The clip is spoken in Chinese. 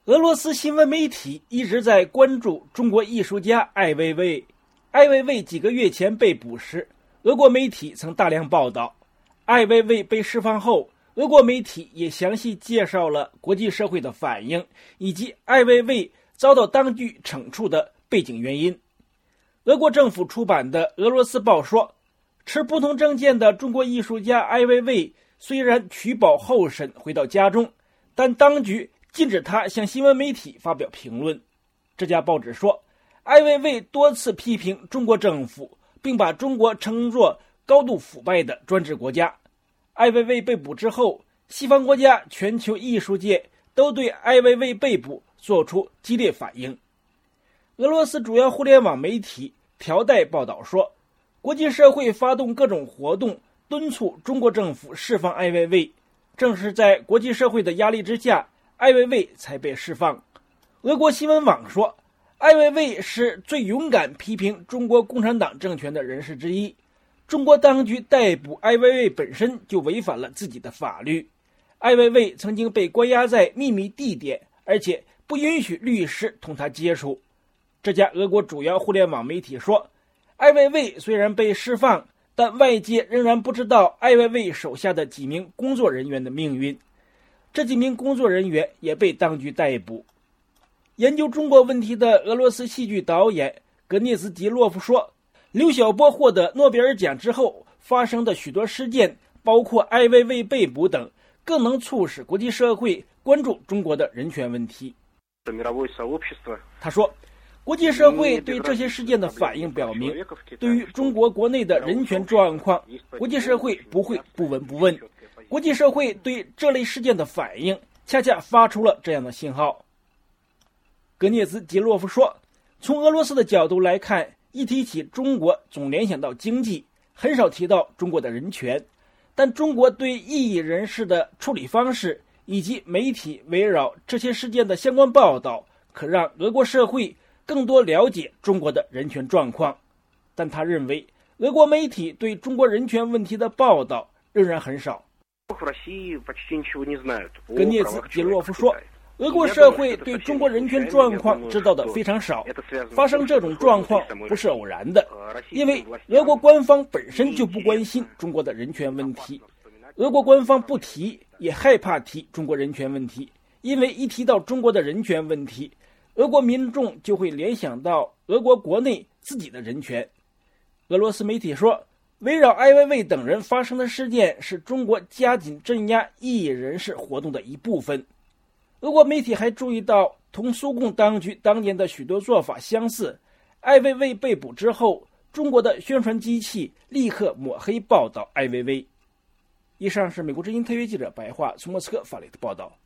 俄罗斯新闻媒体一直在关注中国艺术家艾未未。艾未未几个月前被捕时，俄国媒体曾大量报道。艾未未被释放后，俄国媒体也详细介绍了国际社会的反应，以及艾未未遭到当局惩处的背景原因。俄国政府出版的《俄罗斯报》说，持不同政见的中国艺术家艾未未虽然取保候审回到家中，但当局禁止他向新闻媒体发表评论。这家报纸说，艾未未多次批评中国政府，并把中国称作高度腐败的专制国家。艾未未被捕之后，西方国家、全球艺术界都对艾未未被捕做出激烈反应。俄罗斯主要互联网媒体条带报道说，国际社会发动各种活动，敦促中国政府释放艾未未。正是在国际社会的压力之下，艾未未才被释放。俄国新闻网说，艾未未是最勇敢批评中国共产党政权的人士之一。中国当局逮捕艾未未本身就违反了自己的法律。艾未未曾经被关押在秘密地点，而且不允许律师同他接触。这家俄国主要互联网媒体说，艾未未虽然被释放，但外界仍然不知道艾未未手下的几名工作人员的命运。这几名工作人员也被当局逮捕。研究中国问题的俄罗斯戏剧导演格涅兹吉洛夫说，刘晓波获得诺贝尔奖之后发生的许多事件，包括艾未未被捕等，更能促使国际社会关注中国的人权问题。他说，国际社会对这些事件的反应表明，对于中国国内的人权状况，国际社会不会不闻不问。国际社会对这类事件的反应恰恰发出了这样的信号。格涅兹吉洛夫说，从俄罗斯的角度来看，一提起中国总联想到经济，很少提到中国的人权。但中国对异议人士的处理方式以及媒体围绕这些事件的相关报道，可让俄国社会更多了解中国的人权状况。但他认为，俄国媒体对中国人权问题的报道仍然很少。格涅兹吉洛夫说，俄国社会对中国人权状况知道的非常少，发生这种状况不是偶然的，因为俄国官方本身就不关心中国的人权问题。俄国官方不提，也害怕提中国人权问题，因为一提到中国的人权问题，俄国民众就会联想到俄国国内自己的人权。俄罗斯媒体说，围绕艾未未等人发生的事件是中国加紧镇压异议人士活动的一部分。俄国媒体还注意到，同苏共当局当年的许多做法相似。艾未未被捕之后，中国的宣传机器立刻抹黑报道艾未未。以上是美国之音特约记者白桦从莫斯科发来的报道。